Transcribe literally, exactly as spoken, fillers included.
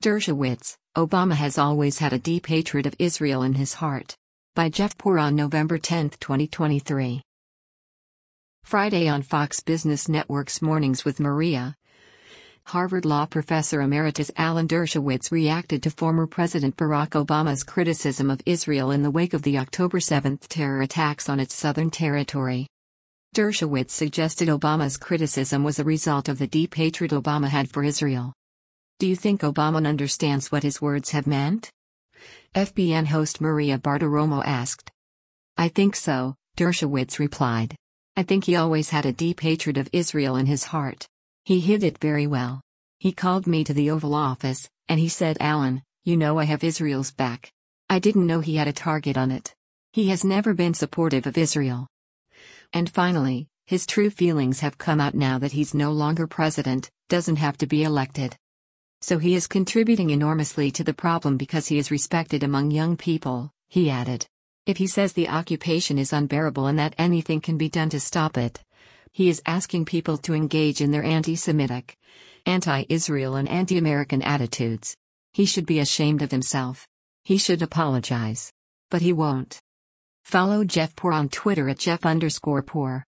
Dershowitz, Obama has always had a deep hatred of Israel in his heart. By Jeff Poor on November tenth, twenty twenty-three. Friday on Fox Business Network's Mornings with Maria. Harvard Law professor emeritus Alan Dershowitz reacted to former President Barack Obama's criticism of Israel in the wake of the October seventh terror attacks on its southern territory. Dershowitz suggested Obama's criticism was a result of the deep hatred Obama had for Israel. Do you think Obama understands what his words have meant? F B N host Maria Bartiromo asked. I think so, Dershowitz replied. I think he always had a deep hatred of Israel in his heart. He hid it very well. He called me to the Oval Office, and he said, Alan, you know I have Israel's back. I didn't know he had a target on it. He has never been supportive of Israel. And finally, his true feelings have come out now that he's no longer president, doesn't have to be elected. So he is contributing enormously to the problem because he is respected among young people, he added. If he says the occupation is unbearable and that anything can be done to stop it, he is asking people to engage in their anti-Semitic, anti-Israel and anti-American attitudes. He should be ashamed of himself. He should apologize. But he won't. Follow Jeff Poor on Twitter at Jeff underscore Poor.